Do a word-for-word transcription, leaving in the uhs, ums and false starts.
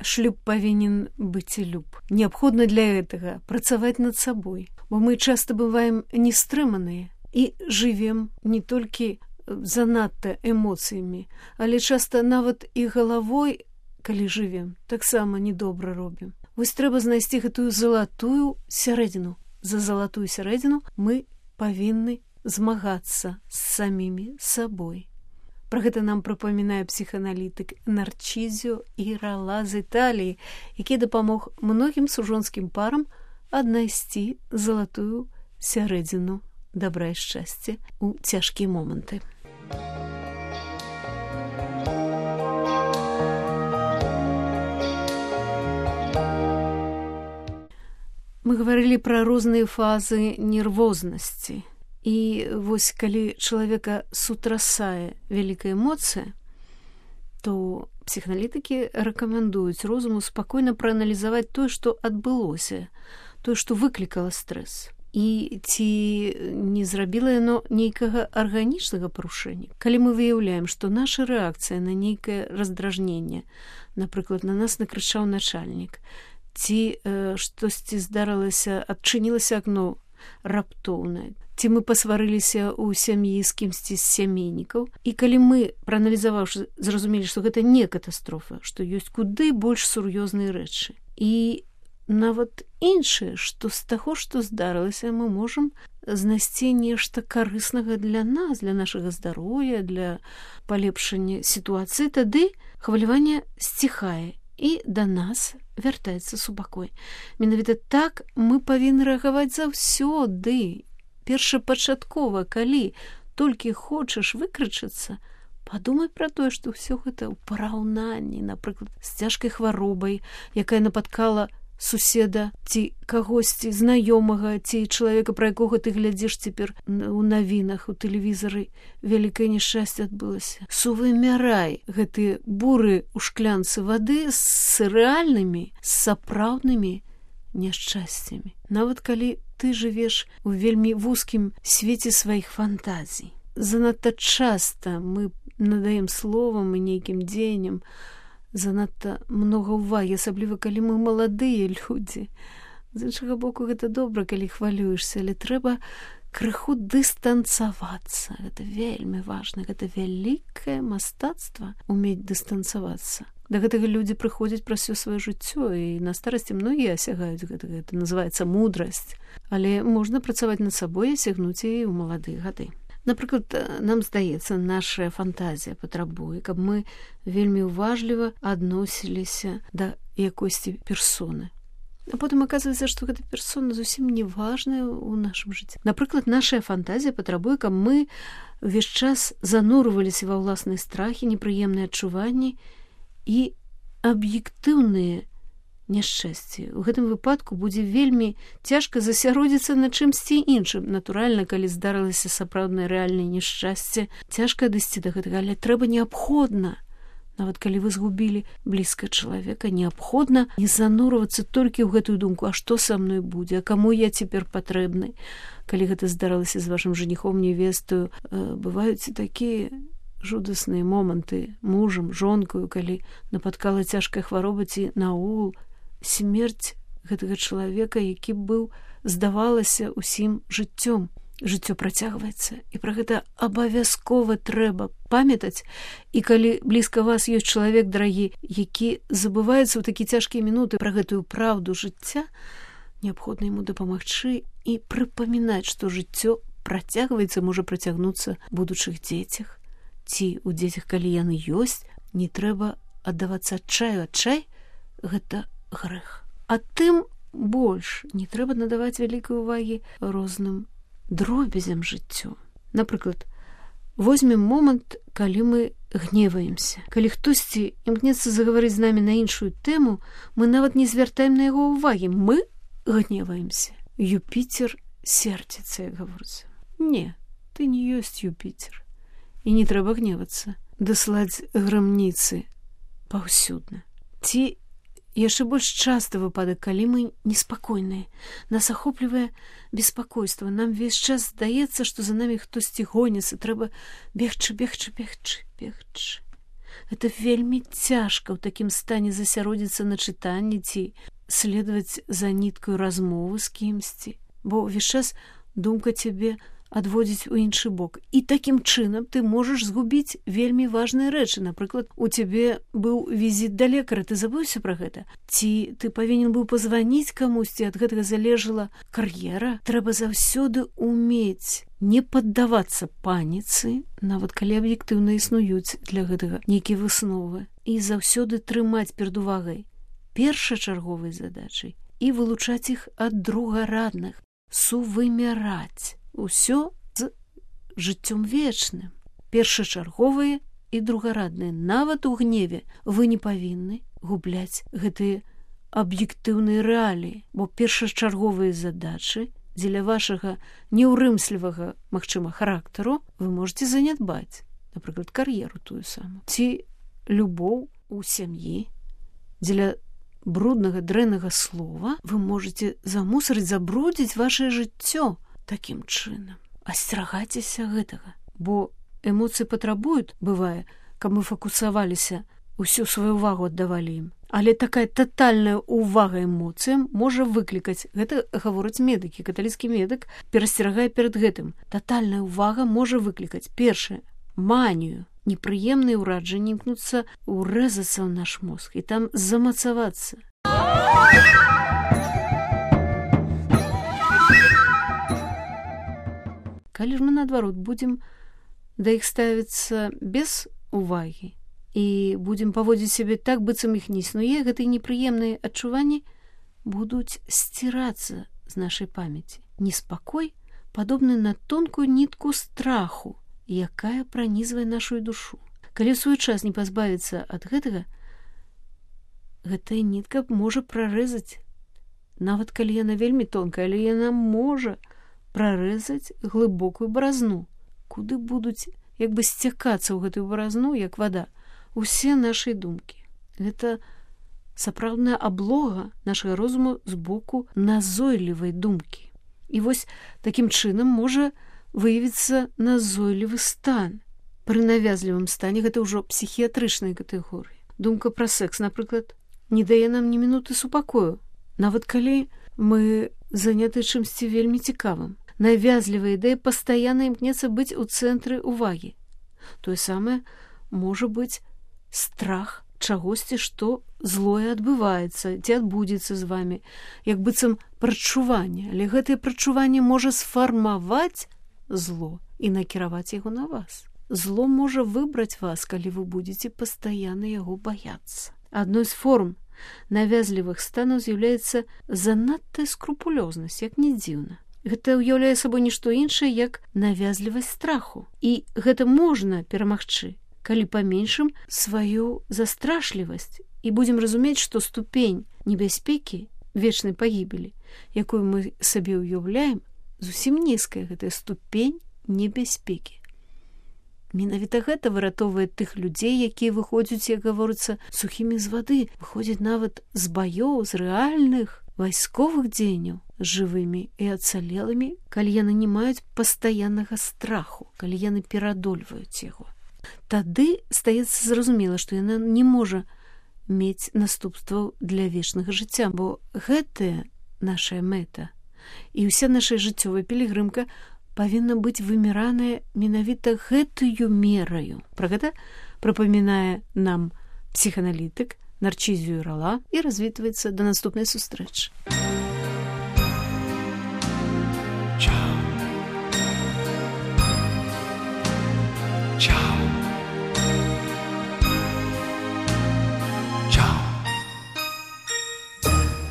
шлюб павінен быць і люб. Неабходна для гэтага працаваць над сабой, бо мы часта бываем нестрыманыя і жывем не толькі занадта эмоцыямі, але часта нават і галавой, калі жывем, таксама недобра робім. Вось трэба знайсці гэтую залатую сярэдзіну. За залатую сярэдзіну мы павінны змагацца з самімі сабой. Пра гэта нам прыпамінае псіхааналітык Нарчізіо Ірала з Італіі, які дапамог многім сужонскім парам аднайсці залатую сярэдзіну дабра і шчасця ў цяжкія моманты. Мы гаварылі пра розныя фазы нервознасці. І вось калі чалавека сутрасае вялікая эмоцыя, то псіхааналітыкі рэкамендуюць розуму спакойна прааналізаваць тое, што адбылося, тое, што выклікала стрэс. І ці не зрабіла яно нейкага арганічнага парушэння. Калі мы выяўляем, што наша рэакцыя на нейкае раздражненне, напрыклад, на нас накрычаў начальнік, ці э, штосьці здарылася, адчынілася акно раптоўна, ці мы пасварыліся ў сям'і з кімсьці з сямейнікаў. І калі мы, прааналізаваўшы, зразумелі, што гэта не катастрофа, што ёсць куды больш сур'ёзныя рэчы. І нават іншае, што з таго, што здарылася, мы можам знайсці нешта карыснага для нас, для нашага здароўя, для палепшання сітуацыі, тады хваляванне сціхае і да нас вяртаецца супакой. Менавіта так мы павінны рэагаваць заўсёды. Першапачаткова, калі толькі хочаш выкрычацца, падумай пра тое, што ўсё гэта ў параўнанні, напрыклад, з цяжкай хваробай, якая напаткала суседа ці кагосьці знаёмага, ці чалавека, пра якога ты глядзіш цяпер у навінах, у тэлевізары, вялікае няшчасце адбылася. Сувымярай гэтыя буры ў шклянцы вады з рэальнымі, з сапраўднымі няшчасцямі. Нават калі ты жывеш у вельмі вузкім свеце сваіх фантазій. Занадта часта мы надаем словам і нейкім дзеянням занадта многа ўвагі, асабліва калі мы маладыя людзі. З іншага боку, гэта добра, калі хвалюешся, але трэба крыху дыстанцавацца. Гэта вельмі важна, гэта вялікае мастацтва умець дыстанцавацца. Да гэтага людзі прыходзяць праз усё сваё жыццё, і на старасці многія асягаюць гэтага. Гэта называецца мудрасць. Але можна працаваць над сабой і асягнуць і ў маладыя гады. Напрыклад, нам здаецца, наша фантазія патрабуе, каб мы вельмі ўважліва адносіліся да якосці персоны. А потым аказваецца, што гэта персона зусім не важная ў нашым жыцці. Напрыклад, наша фантазія патрабуе, каб мы ўвесь час занурваліся ва ўласныя страхі, непрыемныя адчуванні і аб'ектыўныя няшчасці. У гэтым выпадку будзе вельмі цяжка засяродзіцца на чымсьці іншым. Натуральна, калі здарылася сапраўднае рэальнае няшчасце, цяжка дайсці да гэтага, але трэба неабходна, нават калі вы згубілі блізка чалавека, неабходна не занурвацца толькі ў гэтую думку, а што са мной будзе, а каму я цяпер патрэбны. Калі гэта здарылася з вашым жаніхом, невестаю, бываюць такія жудасныя моманты мужам, жонкаю, калі напаткала цяжкая хвароба ці наогул смерць гэтага чалавека, які быў, здавалася, усім жыццём. Жыццё працягваецца, і пра гэта абавязкова трэба памятаць. І калі блізка вас ёсць чалавек, дарагі, які забываецца ў такія цяжкія мінуты пра гэтую праўду жыцця, неабходна яму дапамагчы і прыпамінаць, што жыццё працягваецца, можа працягнуцца ў будучых дзецях, ці ў дзецях, калі яны ёсць, не трэба аддавацца адчаю. Адчай – гэта грэх. А тым больш не трэба надаваць вялікай увагі розным дробязям жыццю. Напрыклад, возьмем момант, калі мы гневаемся. Калі хтосьці імкнецца загаварыць з намі на іншую тэму, мы нават не звяртаем на яго ўвагі. Мы гневаемся. Юпітер сердзіцца, як гаворыцца. Не, ты не ёсць Юпітер. І не трэба гневацца, даслаць грамніцы паўсюдна. Ці яшчэ больш часты выпадак, калі мы неспакойныя. Нас ахоплівае беспакойства. Нам весь час здаецца, што за намі хтосьці гоніцца. Трэба бегчы, бегчы, бегчы, бегчы. Гэта вельмі цяжка ў такім стане засяродзіцца на чытанні ці следаваць за ніткаю размовы з кімсьці, бо ўвесь час думка цябе адводзіць у іншы бок. І такім чынам ты можаш згубіць вельмі важныя рэчы. Напрыклад, у цябе быў візіт да лекара, ты забыўся пра гэта? Ці ты павінен быў пазваніць камусьці, ад гэтага залежала кар'ера? Трэба заўсёды ўмець не паддавацца паніцы, нават калі аб'ектыўна існуюць для гэтага нейкія высновы, і заўсёды трымаць перад увагай першачарговай задачай і вылучаць іх ад другарадных, сувымяраць усё з жыццём вечным. Першачарговыя і другарадныя. Нават у гневе вы не павінны губляць гэтыя аб'ектыўныя рэаліі, бо першачарговыя задачы дзеля вашага неўрымслівага, магчыма, характару вы можете занядбаць, напрыклад, кар'еру тую самую. Ці любоў у сям'і дзеля бруднага, дрэннага слова вы можете замусарыць, забрудзіць вашае жыццё. Такім чынам асцерагайцеся гэтага, бо эмоцыі патрабуюць, бывае, каб мы фокусаваліся, усю сваю ўвагу аддавалі ім. Але такая татальная ўвага эмоцыям можа выклікаць, гэта гавораць медыкі, каталіцкі медык перасцерагае перад гэтым. Татальная ўвага можа выклікаць, першае, манію. Непрыемныя ўраджанні імкнуцца ўрэзацца ў наш мозг і там замацавацца. Калі ж мы, наадварот, будзем да іх ставіцца без увагі і будзем паводзіць сябе так, быццам іх не існуе, гэтыя непрыемныя адчуванні будуць сцірацца з нашай памяці. Неспакой падобны на тонкую нітку страху, якая пранізвае нашу душу. Калі ў свой час не пазбавіцца ад гэтага, гэтая нітка можа прарэзаць, нават калі яна вельмі тонкая, але яна можа прарэзаць глыбокую баразну, куды будуць як бы сцякацца ў гэтую баразну, як вада, усе нашы думкі. Гэта сапраўдная аблога нашага розуму з боку назойлівай думкі. І вось такім чынам можа выявіцца назойлівы стан. Пры навязлівым стане гэта ўжо псіхіятрычнай катэгорыі. Думка пра секс, напрыклад, не дае нам ні мінуты супакою, нават калі мы заняты чымсьці вельмі цікавым. Навязлівая ідэя пастаянна імкнецца быць у цэнтры ўвагі. Тое самае можа быць страх чагосьці, што злое адбываецца, ці адбудзецца з вамі, як быццам прачуванне, але гэтае прачуванне можа сфармаваць зло і накіраваць яго на вас. Зло можа выбраць вас, калі вы будзеце пастаянна яго баяцца. Адной з форм навязлівых станаў з'яўляецца занадтая скрупулёзнасць, як не дзіўна. Гэта ўяўляе сабой нішто іншае, як навязлівасць страху. І гэта можна перамагчы, калі паменшым сваю застрашлівасць і будзем разумець, што ступень небяспекі вечнай пагібелі, якую мы сабе ўяўляем, зусім нізкая гэтая ступень небяспекі. Менавіта гэта выратоўвае тых людзей, якія выходзяць, як гаворыцца, сухімі з вады, выходзяць нават з баёў, з рэальных вайсковых дзеянняў, з жывымі і ацалелымі, калі яны не маюць пастаяннага страху, калі яны пераадольваюць яго. Тады стаецца зразумела, што яна не можа мець наступстваў для вечнага жыцця, бо гэтая нашая мэта і ўся наша жыццёвая пілігрымка павінна быць выміраная менавіта гэтую мераю. Пра гэта прапамінае нам псіханалітык Нарчізію Рала і развітваецца да наступнай сустрэчы.